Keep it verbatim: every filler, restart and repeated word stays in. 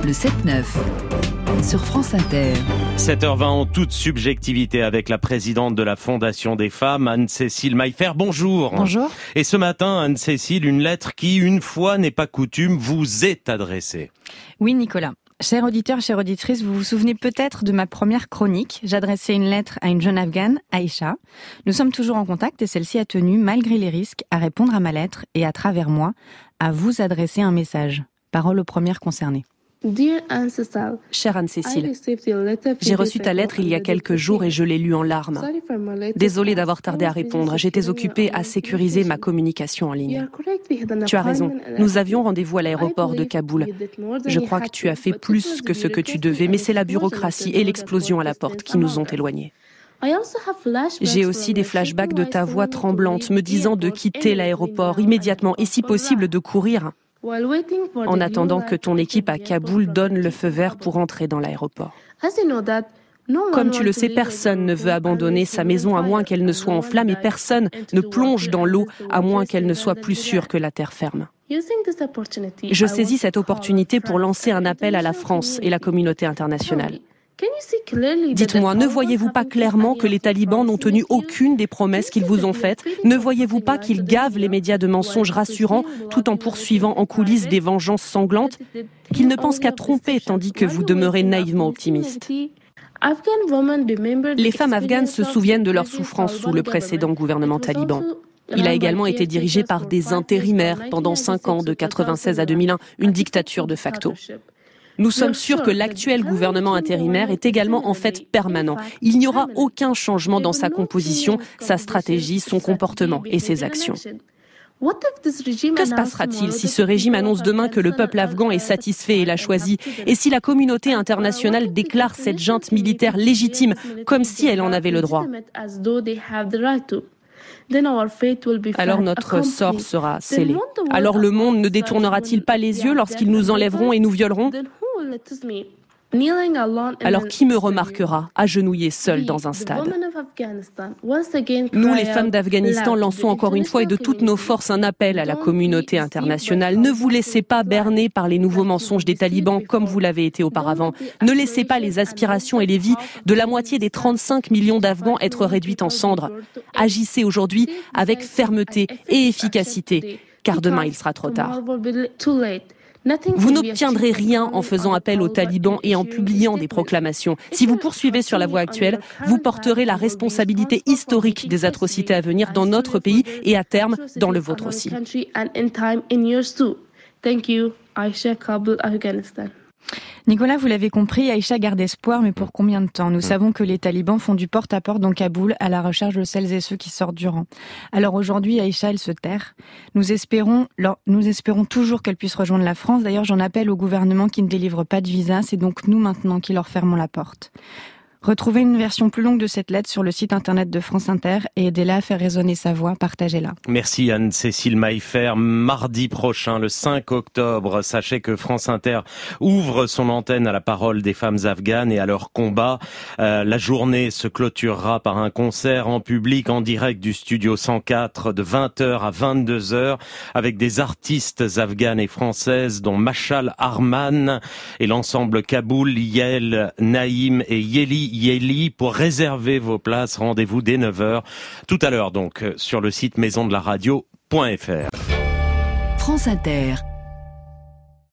Le sept neuf sur France Inter. sept heures vingt en toute subjectivité avec la présidente de la Fondation des femmes, Anne-Cécile Maillefer. Bonjour. Bonjour. Et ce matin, Anne-Cécile, une lettre qui, une fois n'est pas coutume, vous est adressée. Oui, Nicolas. Chers auditeurs, chères auditrices, vous vous souvenez peut-être de ma première chronique. J'adressais une lettre à une jeune Afghane, Aïcha. Nous sommes toujours en contact et celle-ci a tenu, malgré les risques, à répondre à ma lettre et à travers moi, à vous adresser un message. Parole aux premières concernées. Chère Anne-Cécile, j'ai reçu ta lettre il y a quelques jours et je l'ai lue en larmes. Désolée d'avoir tardé à répondre, j'étais occupée à sécuriser ma communication en ligne. Tu as raison, nous avions rendez-vous à l'aéroport de Kaboul. Je crois que tu as fait plus que ce que tu devais, mais c'est la bureaucratie et l'explosion à la porte qui nous ont éloignés. J'ai aussi des flashbacks de ta voix tremblante me disant de quitter l'aéroport immédiatement et si possible de courir. En attendant que ton équipe à Kaboul donne le feu vert pour entrer dans l'aéroport. Comme tu le sais, personne ne veut abandonner sa maison à moins qu'elle ne soit en flammes et personne ne plonge dans l'eau à moins qu'elle ne soit plus sûre que la terre ferme. Je saisis cette opportunité pour lancer un appel à la France et la communauté internationale. Dites-moi, ne voyez-vous pas clairement que les talibans n'ont tenu aucune des promesses qu'ils vous ont faites ? Ne voyez-vous pas qu'ils gavent les médias de mensonges rassurants tout en poursuivant en coulisses des vengeances sanglantes ? Qu'ils ne pensent qu'à tromper tandis que vous demeurez naïvement optimiste ? Les femmes afghanes se souviennent de leur souffrance sous le précédent gouvernement taliban. Il a également été dirigé par des intérimaires pendant cinq ans, de quatre-vingt-seize à deux mille un, une dictature de facto. Nous sommes sûrs que l'actuel gouvernement intérimaire est également en fait permanent. Il n'y aura aucun changement dans sa composition, sa stratégie, son comportement et ses actions. Que se passera-t-il si ce régime annonce demain que le peuple afghan est satisfait et l'a choisi, et si la communauté internationale déclare cette junte militaire légitime, comme si elle en avait le droit ? Alors notre sort sera scellé. Alors le monde ne détournera-t-il pas les yeux lorsqu'ils nous enlèveront et nous violeront ? Alors qui me remarquera agenouillée seule dans un stade ? Nous, les femmes d'Afghanistan, lançons encore une fois et de toutes nos forces un appel à la communauté internationale. Ne vous laissez pas berner par les nouveaux mensonges des talibans comme vous l'avez été auparavant. Ne laissez pas les aspirations et les vies de la moitié des trente-cinq millions d'Afghans être réduites en cendres. Agissez aujourd'hui avec fermeté et efficacité, car demain il sera trop tard. Vous n'obtiendrez rien en faisant appel aux talibans et en publiant des proclamations. Si vous poursuivez sur la voie actuelle, vous porterez la responsabilité historique des atrocités à venir dans notre pays et à terme dans le vôtre aussi. Nicolas, vous l'avez compris, Aïcha garde espoir, mais pour combien de temps ? Nous savons que les talibans font du porte-à-porte dans Kaboul à la recherche de celles et ceux qui sortent du rang. Alors aujourd'hui, Aïcha, elle se terre. Nous espérons, nous espérons toujours qu'elle puisse rejoindre la France. D'ailleurs, j'en appelle au gouvernement qui ne délivre pas de visa. C'est donc nous maintenant qui leur fermons la porte. Retrouvez une version plus longue de cette lettre sur le site internet de France Inter et aidez-la à faire résonner sa voix, partagez-la. Merci Anne-Cécile Maillefer. Mardi prochain, le cinq octobre, sachez que France Inter ouvre son antenne à la parole des femmes afghanes et à leur combat. Euh, la journée se clôturera par un concert en public en direct du studio cent quatre de vingt heures à vingt-deux heures avec des artistes afghanes et françaises dont Machal Arman et l'ensemble Kaboul, Yael, Naïm et Yeli Yeli. Pour réserver vos places, rendez-vous dès neuf heures. Tout à l'heure donc sur le site maison de la radio point f r. France Inter.